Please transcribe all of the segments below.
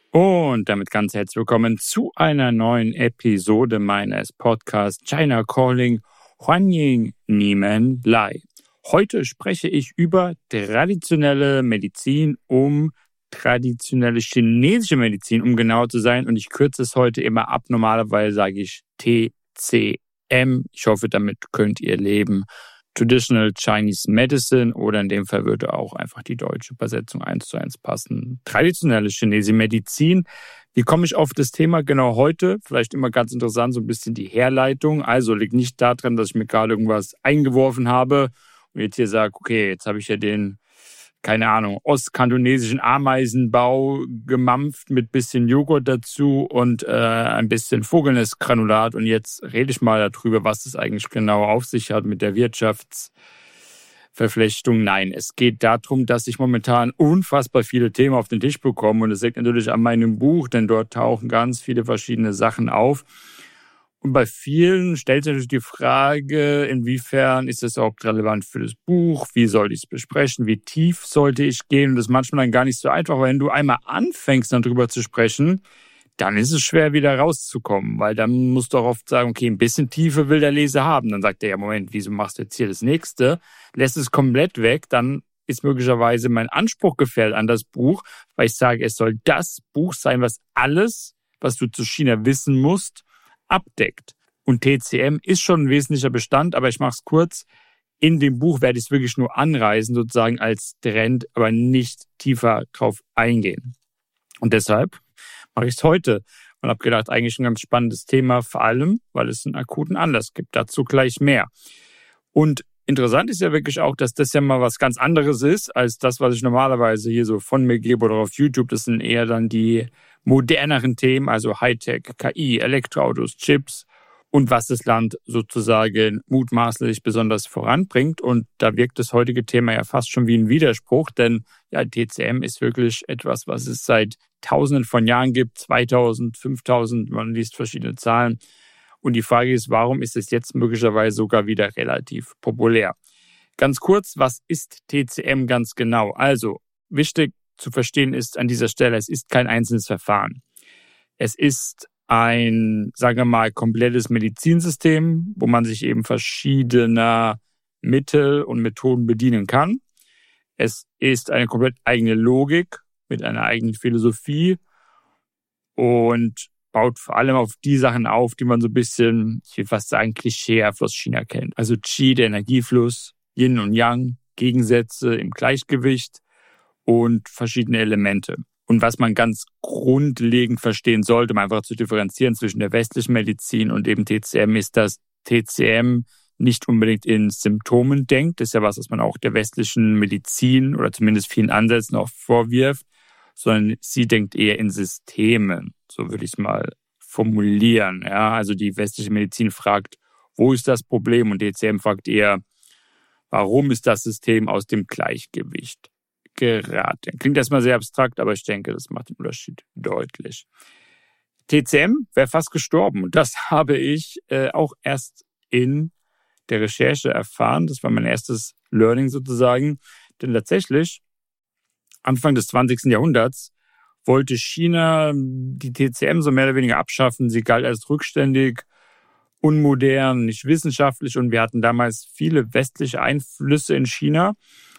Und damit ganz herzlich willkommen zu einer neuen Episode meines Podcasts China Calling Huanying Nimen Lai. Heute spreche ich über traditionelle Medizin, traditionelle chinesische Medizin, um genau zu sein. Und ich kürze es heute immer ab. Normalerweise sage ich TCM. Ich hoffe, damit könnt ihr leben. Traditional Chinese Medicine oder in dem Fall würde auch einfach die deutsche Übersetzung 1:1 passen. Traditionelle chinesische Medizin. Wie komme ich auf das Thema genau heute? Vielleicht immer ganz interessant, so ein bisschen die Herleitung. Also liegt nicht daran, dass ich mir gerade irgendwas eingeworfen habe und jetzt hier sage, okay, jetzt habe ich ja den, keine Ahnung, ostkantonesischen Ameisenbau gemampft mit bisschen Joghurt dazu und ein bisschen Vogelnestgranulat. Und jetzt rede ich mal darüber, was es eigentlich genau auf sich hat mit der Wirtschaftsverflechtung. Nein, es geht darum, dass ich momentan unfassbar viele Themen auf den Tisch bekomme. Und das liegt natürlich an meinem Buch, denn dort tauchen ganz viele verschiedene Sachen auf. Und bei vielen stellt sich natürlich die Frage, inwiefern ist das überhaupt relevant für das Buch? Wie sollte ich es besprechen? Wie tief sollte ich gehen? Und das ist manchmal dann gar nicht so einfach, weil wenn du einmal anfängst, dann drüber zu sprechen, dann ist es schwer, wieder rauszukommen. Weil dann musst du auch oft sagen, okay, ein bisschen Tiefe will der Leser haben. Dann sagt er, ja, Moment, wieso machst du jetzt hier das Nächste? Lässt es komplett weg, dann ist möglicherweise mein Anspruch gefällt an das Buch, weil ich sage, es soll das Buch sein, was alles, was du zu China wissen musst, abdeckt. Und TCM ist schon ein wesentlicher Bestand, aber ich mache es kurz. In dem Buch werde ich es wirklich nur anreißen, sozusagen als Trend, aber nicht tiefer drauf eingehen. Und deshalb mache ich es heute und habe gedacht, eigentlich ein ganz spannendes Thema, vor allem, weil es einen akuten Anlass gibt. Dazu gleich mehr. Und interessant ist ja wirklich auch, dass das ja mal was ganz anderes ist, als das, was ich normalerweise hier so von mir gebe oder auf YouTube. Das sind eher dann die moderneren Themen, also Hightech, KI, Elektroautos, Chips und was das Land sozusagen mutmaßlich besonders voranbringt. Und da wirkt das heutige Thema ja fast schon wie ein Widerspruch, denn ja, TCM ist wirklich etwas, was es seit Tausenden von Jahren gibt, 2000, 5000, man liest verschiedene Zahlen. Und die Frage ist, warum ist es jetzt möglicherweise sogar wieder relativ populär? Ganz kurz, was ist TCM ganz genau? Also, wichtig zu verstehen ist an dieser Stelle, es ist kein einzelnes Verfahren. Es ist ein, sagen wir mal, komplettes Medizinsystem, wo man sich eben verschiedener Mittel und Methoden bedienen kann. Es ist eine komplett eigene Logik mit einer eigenen Philosophie und baut vor allem auf die Sachen auf, die man so ein bisschen, ich will fast sagen, klischeehaft aus China kennt. Also Qi, der Energiefluss, Yin und Yang, Gegensätze im Gleichgewicht und verschiedene Elemente. Und was man ganz grundlegend verstehen sollte, um einfach zu differenzieren zwischen der westlichen Medizin und eben TCM, ist, dass TCM nicht unbedingt in Symptomen denkt. Das ist ja was man auch der westlichen Medizin oder zumindest vielen Ansätzen auch vorwirft, sondern sie denkt eher in Systemen. So würde ich es mal formulieren. Ja, also die westliche Medizin fragt, wo ist das Problem? Und TCM fragt eher, warum ist das System aus dem Gleichgewicht geraten? Klingt erstmal sehr abstrakt, aber ich denke, das macht den Unterschied deutlich. TCM wäre fast gestorben. Und das habe ich auch erst in der Recherche erfahren. Das war mein erstes Learning sozusagen. Denn tatsächlich, Anfang des 20. Jahrhunderts, wollte China die TCM so mehr oder weniger abschaffen. Sie galt als rückständig, unmodern, nicht wissenschaftlich. Und wir hatten damals viele westliche Einflüsse in China.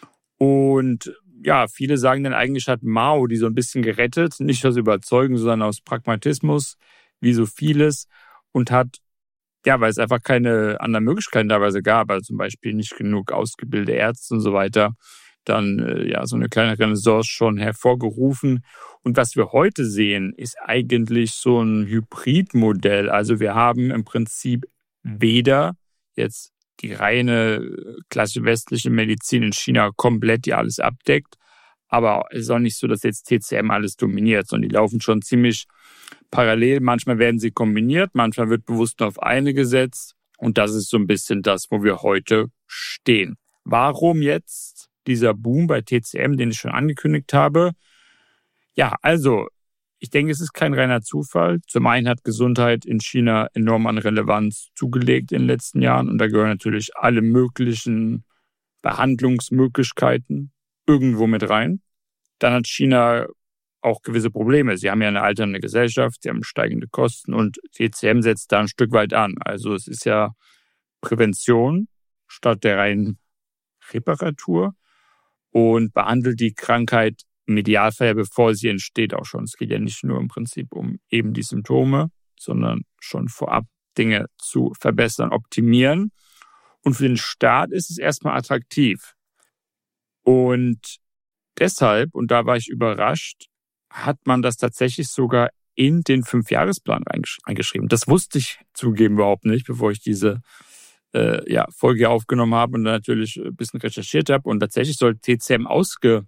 Und ja, viele sagen dann, eigentlich hat Mao die so ein bisschen gerettet. Nicht aus Überzeugung, sondern aus Pragmatismus, wie so vieles. Und hat, ja, weil es einfach keine anderen Möglichkeiten teilweise gab, also zum Beispiel nicht genug ausgebildete Ärzte und so weiter, dann ja so eine kleine Renaissance schon hervorgerufen. Und was wir heute sehen, ist eigentlich so ein Hybridmodell. Also wir haben im Prinzip weder jetzt die reine klassische westliche Medizin in China komplett, die alles abdeckt, aber es ist auch nicht so, dass jetzt TCM alles dominiert, sondern die laufen schon ziemlich parallel. Manchmal werden sie kombiniert, manchmal wird bewusst nur auf eine gesetzt. Und das ist so ein bisschen das, wo wir heute stehen. Warum jetzt dieser Boom bei TCM, den ich schon angekündigt habe? Ja, also ich denke, es ist kein reiner Zufall. Zum einen hat Gesundheit in China enorm an Relevanz zugelegt in den letzten Jahren. Und da gehören natürlich alle möglichen Behandlungsmöglichkeiten irgendwo mit rein. Dann hat China auch gewisse Probleme. Sie haben ja eine alternde Gesellschaft, sie haben steigende Kosten und TCM setzt da ein Stück weit an. Also es ist ja Prävention statt der reinen Reparatur und behandelt die Krankheit im Idealfall ja, bevor sie entsteht auch schon. Es geht ja nicht nur im Prinzip um eben die Symptome, sondern schon vorab Dinge zu verbessern, optimieren. Und für den Staat ist es erstmal attraktiv. Und deshalb, und da war ich überrascht, hat man das tatsächlich sogar in den 5-Jahresplan eingeschrieben. Das wusste ich zugeben überhaupt nicht, bevor ich diese Folge aufgenommen habe und dann natürlich ein bisschen recherchiert habe. Und tatsächlich soll TCM ausgebaut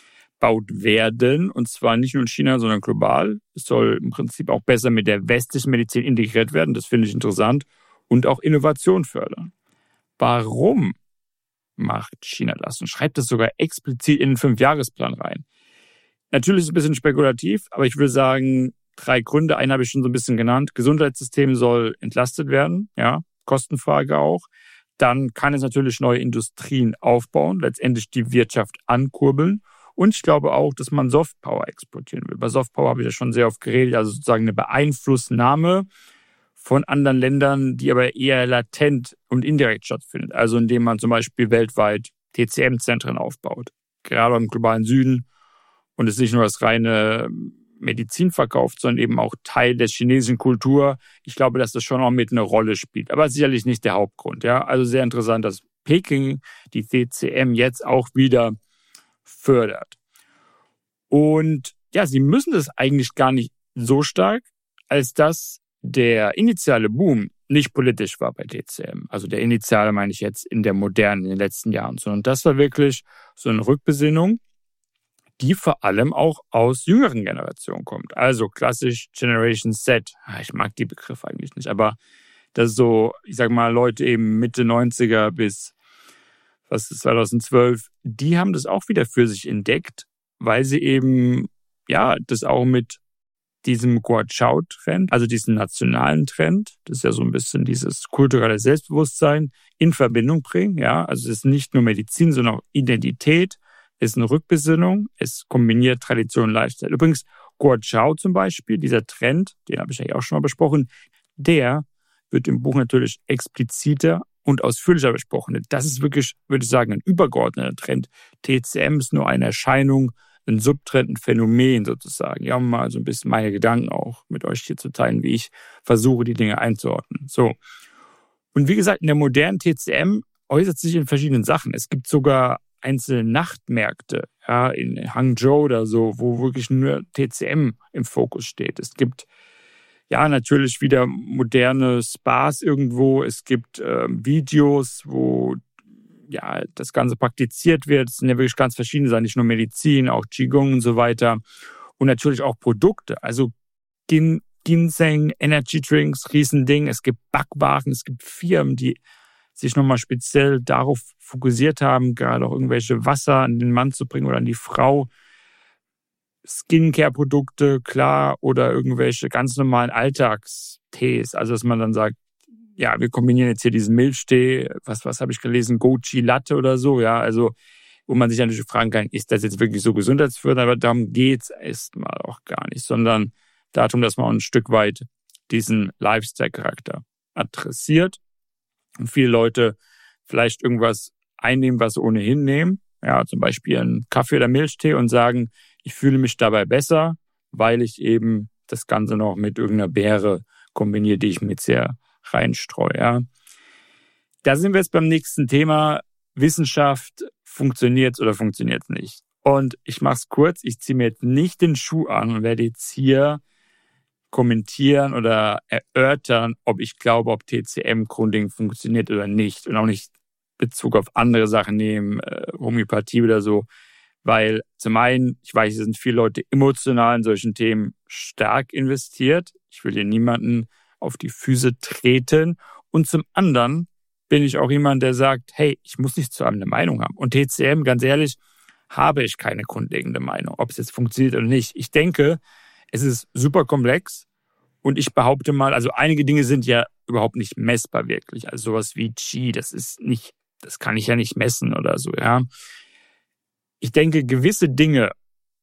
werden, und zwar nicht nur in China, sondern global. Es soll im Prinzip auch besser mit der westlichen Medizin integriert werden. Das finde ich interessant. Und auch Innovation fördern. Warum macht China das und schreibt das sogar explizit in den 5-Jahresplan rein? Natürlich ist es ein bisschen spekulativ, aber ich würde sagen, 3 Gründe. Einen habe ich schon so ein bisschen genannt. Gesundheitssystem soll entlastet werden, ja, Kostenfrage auch. Dann kann es natürlich neue Industrien aufbauen, letztendlich die Wirtschaft ankurbeln. Und ich glaube auch, dass man Softpower exportieren will. Bei Softpower habe ich ja schon sehr oft geredet, also sozusagen eine Beeinflussnahme von anderen Ländern, die aber eher latent und indirekt stattfindet. Also indem man zum Beispiel weltweit TCM-Zentren aufbaut, gerade im globalen Süden, und es nicht nur das reine Medizin verkauft, sondern eben auch Teil der chinesischen Kultur. Ich glaube, dass das schon auch mit eine Rolle spielt, aber sicherlich nicht der Hauptgrund. Ja, also sehr interessant, dass Peking die TCM jetzt auch wieder fördert. Und ja, sie müssen das eigentlich gar nicht so stark, als dass der initiale Boom nicht politisch war bei TCM. Also der initiale meine ich jetzt in der modernen, in den letzten Jahren, sondern das war wirklich so eine Rückbesinnung, die vor allem auch aus jüngeren Generationen kommt. Also klassisch Generation Z. Ich mag die Begriffe eigentlich nicht, aber das ist so, ich sag mal, Leute eben Mitte 90er bis 2012, die haben das auch wieder für sich entdeckt, weil sie eben, ja, das auch mit diesem Guozhou-Trend, also diesen nationalen Trend, das ist ja so ein bisschen dieses kulturelle Selbstbewusstsein, in Verbindung bringen. Ja, also es ist nicht nur Medizin, sondern auch Identität. Es ist eine Rückbesinnung, es kombiniert Tradition und Lifestyle. Übrigens, Guozhou zum Beispiel, dieser Trend, den habe ich ja auch schon mal besprochen, der wird im Buch natürlich expliziter und ausführlicher besprochen. Das ist wirklich, würde ich sagen, ein übergeordneter Trend. TCM ist nur eine Erscheinung, ein Subtrend, ein Phänomen sozusagen. Ja, um mal so ein bisschen meine Gedanken auch mit euch hier zu teilen, wie ich versuche, die Dinge einzuordnen. So. Und wie gesagt, in der modernen TCM äußert sich in verschiedenen Sachen. Es gibt sogar einzelne Nachtmärkte, ja, in Hangzhou oder so, wo wirklich nur TCM im Fokus steht. Es gibt ja natürlich wieder moderne Spas irgendwo. Es gibt Videos, wo ja das Ganze praktiziert wird. Es sind ja wirklich ganz verschiedene Sachen, nicht nur Medizin, auch Qigong und so weiter. Und natürlich auch Produkte. Also Ginseng, Energy Drinks, Riesending. Es gibt Backwaren, es gibt Firmen, die sich nochmal speziell darauf fokussiert haben, gerade auch irgendwelche Wasser an den Mann zu bringen oder an die Frau. Skincare-Produkte, klar, oder irgendwelche ganz normalen Alltagstees. Also dass man dann sagt, ja, wir kombinieren jetzt hier diesen Milchtee, was habe ich gelesen, Goji Latte oder so, ja, also wo man sich natürlich fragen kann, ist das jetzt wirklich so gesundheitsfördernd? Aber darum geht's erstmal auch gar nicht, sondern darum, dass man auch ein Stück weit diesen Lifestyle-Charakter adressiert und viele Leute vielleicht irgendwas einnehmen, was sie ohnehin nehmen, ja, zum Beispiel einen Kaffee oder Milchtee und sagen, ich fühle mich dabei besser, weil ich eben das Ganze noch mit irgendeiner Beere kombiniere, die ich mir jetzt sehr reinstreue. Ja. Da sind wir jetzt beim nächsten Thema. Wissenschaft, funktioniert oder funktioniert nicht? Und ich mache es kurz, ich ziehe mir jetzt nicht den Schuh an und werde jetzt hier kommentieren oder erörtern, ob ich glaube, ob TCM grundlegend funktioniert oder nicht. Und auch nicht Bezug auf andere Sachen nehmen, Homöopathie oder so. Weil zum einen, ich weiß, es sind viele Leute emotional in solchen Themen stark investiert. Ich will hier niemanden auf die Füße treten. Und zum anderen bin ich auch jemand, der sagt, hey, ich muss nicht zu allem eine Meinung haben. Und TCM, ganz ehrlich, habe ich keine grundlegende Meinung, ob es jetzt funktioniert oder nicht. Ich denke, es ist super komplex und ich behaupte mal, also einige Dinge sind ja überhaupt nicht messbar wirklich. Also sowas wie Qi, das kann ich ja nicht messen oder so, ja. Ich denke, gewisse Dinge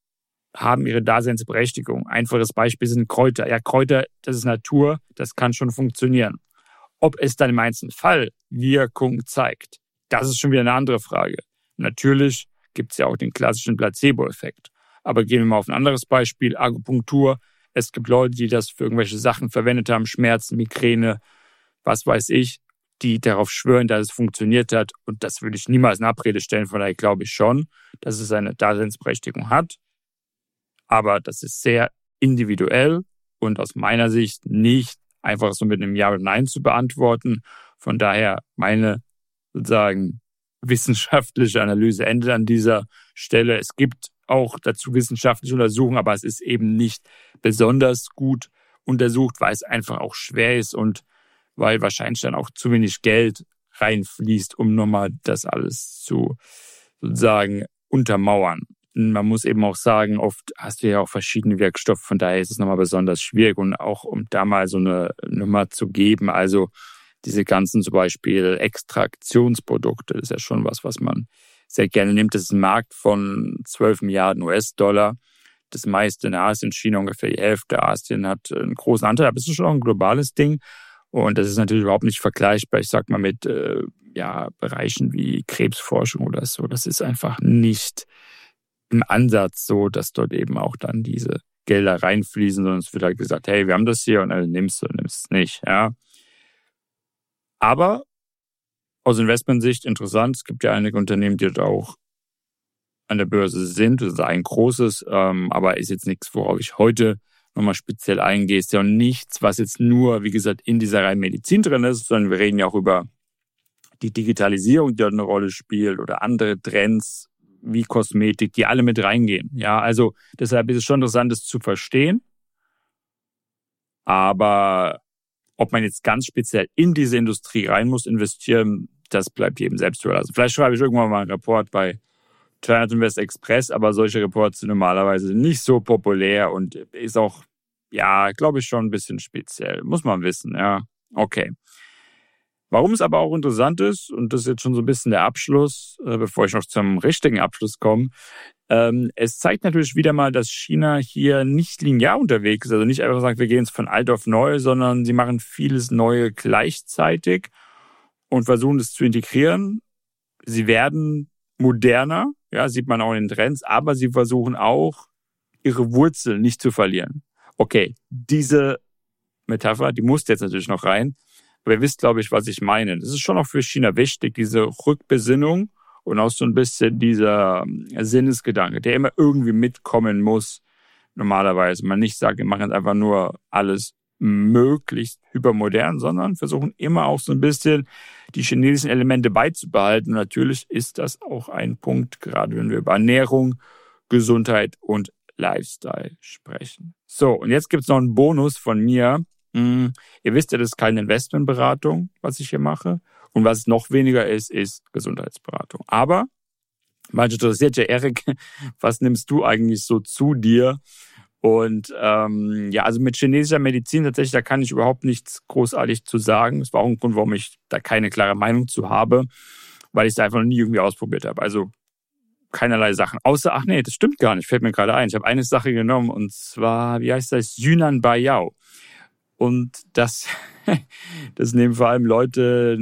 haben ihre Daseinsberechtigung. Einfaches Beispiel sind Kräuter. Ja, Kräuter, das ist Natur, das kann schon funktionieren. Ob es dann im einzelnen Fall Wirkung zeigt, das ist schon wieder eine andere Frage. Natürlich gibt es ja auch den klassischen Placebo-Effekt. Aber gehen wir mal auf ein anderes Beispiel, Akupunktur. Es gibt Leute, die das für irgendwelche Sachen verwendet haben, Schmerzen, Migräne, was weiß ich, die darauf schwören, dass es funktioniert hat. Und das würde ich niemals in Abrede stellen. Von daher glaube ich schon, dass es eine Daseinsberechtigung hat. Aber das ist sehr individuell und aus meiner Sicht nicht einfach so mit einem Ja oder Nein zu beantworten. Von daher meine sozusagen wissenschaftliche Analyse endet an dieser Stelle. Es gibt auch dazu wissenschaftliche Untersuchungen, aber es ist eben nicht besonders gut untersucht, weil es einfach auch schwer ist und weil wahrscheinlich dann auch zu wenig Geld reinfließt, um nochmal das alles zu sozusagen untermauern. Man muss eben auch sagen, oft hast du ja auch verschiedene Wirkstoffe, von daher ist es nochmal besonders schwierig und auch um da mal so eine Nummer zu geben, also diese ganzen zum Beispiel Extraktionsprodukte, das ist ja schon was man sehr gerne nimmt. Das ist ein Markt von 12 Milliarden US-Dollar. Das meiste in Asien, China ungefähr die Hälfte. Asien hat einen großen Anteil, aber es ist schon auch ein globales Ding. Und das ist natürlich überhaupt nicht vergleichbar, ich sag mal, mit Bereichen wie Krebsforschung oder so. Das ist einfach nicht im Ansatz so, dass dort eben auch dann diese Gelder reinfließen, sondern es wird halt gesagt, hey, wir haben das hier und dann nimmst du und nimmst es nicht. Ja. Aber aus Investmentsicht interessant, es gibt ja einige Unternehmen, die dort auch an der Börse sind. Das ist ein großes, aber ist jetzt nichts, worauf ich heute nochmal speziell eingehe. Ist ja auch nichts, was jetzt nur, wie gesagt, in dieser reinen Medizin drin ist, sondern wir reden ja auch über die Digitalisierung, die dort eine Rolle spielt oder andere Trends wie Kosmetik, die alle mit reingehen. Ja, also deshalb ist es schon interessant, das zu verstehen. Aber ob man jetzt ganz speziell in diese Industrie rein muss investieren, das bleibt jedem selbst überlassen. Vielleicht schreibe ich irgendwann mal einen Report bei Turner Invest Express, aber solche Reports sind normalerweise nicht so populär und ist auch, ja, glaube ich, schon ein bisschen speziell. Muss man wissen, ja. Okay. Warum es aber auch interessant ist, und das ist jetzt schon so ein bisschen der Abschluss, bevor ich noch zum richtigen Abschluss komme, es zeigt natürlich wieder mal, dass China hier nicht linear unterwegs ist. Also nicht einfach sagt, wir gehen jetzt von alt auf neu, sondern sie machen vieles Neue gleichzeitig und versuchen es zu integrieren. Sie werden moderner, ja, sieht man auch in den Trends, aber sie versuchen auch, ihre Wurzeln nicht zu verlieren. Okay, diese Metapher, die muss jetzt natürlich noch rein. Aber ihr wisst, glaube ich, was ich meine. Das ist schon auch für China wichtig, diese Rückbesinnung und auch so ein bisschen dieser Sinnesgedanke, der immer irgendwie mitkommen muss, normalerweise. Man nicht sagt, wir machen jetzt einfach nur alles möglichst hypermodern, sondern versuchen immer auch so ein bisschen die chinesischen Elemente beizubehalten. Und natürlich ist das auch ein Punkt, gerade wenn wir über Ernährung, Gesundheit und Lifestyle sprechen. So, und jetzt gibt es noch einen Bonus von mir. Ihr wisst ja, das ist keine Investmentberatung, was ich hier mache. Und was noch weniger ist Gesundheitsberatung. Aber manche interessiert ja, Erik, was nimmst du eigentlich so zu dir? Und also mit chinesischer Medizin tatsächlich, da kann ich überhaupt nichts großartig zu sagen. Das war auch ein Grund, warum ich da keine klare Meinung zu habe, weil ich es einfach noch nie irgendwie ausprobiert habe. Also keinerlei Sachen. Außer, das stimmt gar nicht, fällt mir gerade ein. Ich habe eine Sache genommen und zwar, wie heißt das? Yunnan Baiyao. Und das nehmen vor allem Leute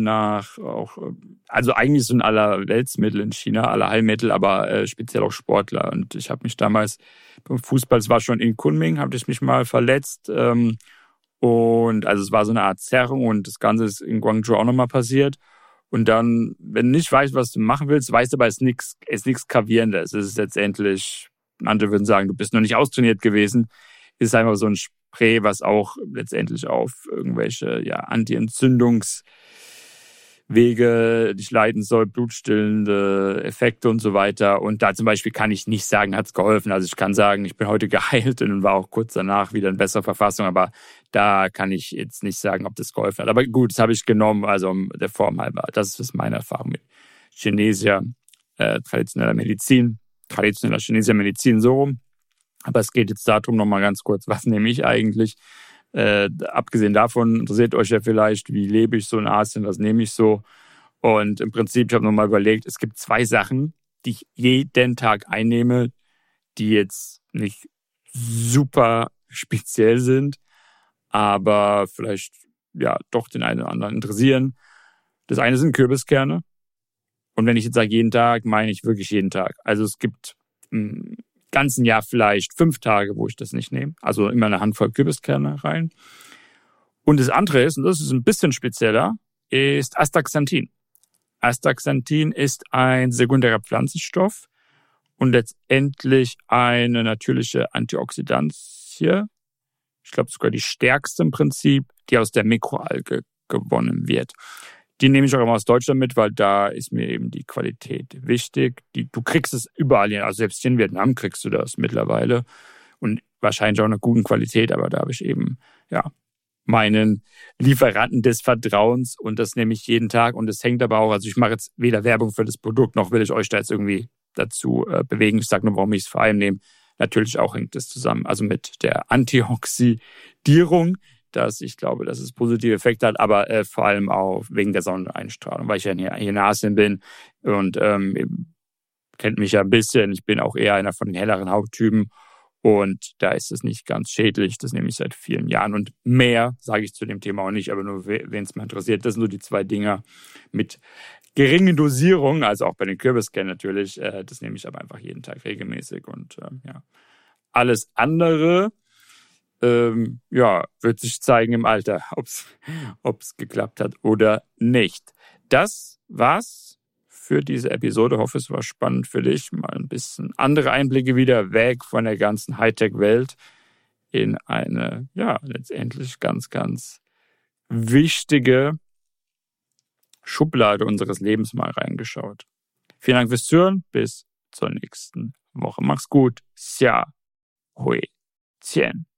also eigentlich sind aller Weltsmittel in China, alle Heilmittel, aber speziell auch Sportler. Und ich habe mich damals beim Fußball, es war schon in Kunming, habe ich mich mal verletzt. Und also es war so eine Art Zerrung und das Ganze ist in Guangzhou auch nochmal passiert. Und dann, wenn du nicht weißt, was du machen willst, weißt du aber, es ist nichts Gravierendes. Es ist letztendlich, andere würden sagen, du bist noch nicht austrainiert gewesen. Es ist einfach so ein Spray, was auch letztendlich auf irgendwelche Anti-Entzündungswege dich leiten soll, blutstillende Effekte und so weiter. Und da zum Beispiel kann ich nicht sagen, hat es geholfen. Also ich kann sagen, ich bin heute geheilt und war auch kurz danach wieder in besserer Verfassung. Aber da kann ich jetzt nicht sagen, ob das geholfen hat. Aber gut, das habe ich genommen, also der Form halber. Das ist meine Erfahrung mit chinesischer traditioneller chinesischer Medizin so rum. Aber es geht jetzt darum, nochmal ganz kurz, was nehme ich eigentlich? Abgesehen davon interessiert euch ja vielleicht, wie lebe ich so in Asien, was nehme ich so? Und im Prinzip, ich habe nochmal überlegt, es gibt 2 Sachen, die ich jeden Tag einnehme, die jetzt nicht super speziell sind, aber vielleicht ja doch den einen oder anderen interessieren. Das eine sind Kürbiskerne. Und wenn ich jetzt sage jeden Tag, meine ich wirklich jeden Tag. Also es gibt im ganzen Jahr vielleicht 5 Tage, wo ich das nicht nehme. Also immer eine Handvoll Kürbiskerne rein. Und das andere ist, und das ist ein bisschen spezieller, ist Astaxanthin. Astaxanthin ist ein sekundärer Pflanzenstoff und letztendlich eine natürliche Antioxidantie. Ich glaube sogar die stärkste im Prinzip, die aus der Mikroalge gewonnen wird. Die nehme ich auch immer aus Deutschland mit, weil da ist mir eben die Qualität wichtig. Du kriegst es überall hier, also selbst in Vietnam kriegst du das mittlerweile und wahrscheinlich auch in einer guten Qualität, aber da habe ich eben ja meinen Lieferanten des Vertrauens und das nehme ich jeden Tag und das hängt aber auch, also ich mache jetzt weder Werbung für das Produkt, noch will ich euch da jetzt irgendwie dazu bewegen. Ich sage nur, warum ich es vor allem nehme. Natürlich auch hängt es zusammen, also mit der Antioxidierung, dass ich glaube, dass es positive Effekte hat, aber vor allem auch wegen der Sonneneinstrahlung, weil ich ja hier in Asien bin und kennt mich ja ein bisschen. Ich bin auch eher einer von den helleren Hauttypen und da ist es nicht ganz schädlich. Das nehme ich seit vielen Jahren und mehr sage ich zu dem Thema auch nicht, aber nur, wen es mal interessiert. Das sind nur die 2 Dinger mit geringen Dosierungen, also auch bei den Kürbiskernen natürlich. Das nehme ich aber einfach jeden Tag regelmäßig und ja. Alles andere wird sich zeigen im Alter, ob's geklappt hat oder nicht. Das war's für diese Episode. Ich hoffe, es war spannend für dich. Mal ein bisschen andere Einblicke wieder weg von der ganzen Hightech-Welt in eine, ja, letztendlich ganz, ganz wichtige Schublade unseres Lebens mal reingeschaut. Vielen Dank fürs Zuhören. Bis zur nächsten Woche. Mach's gut. Xia Hui Qian.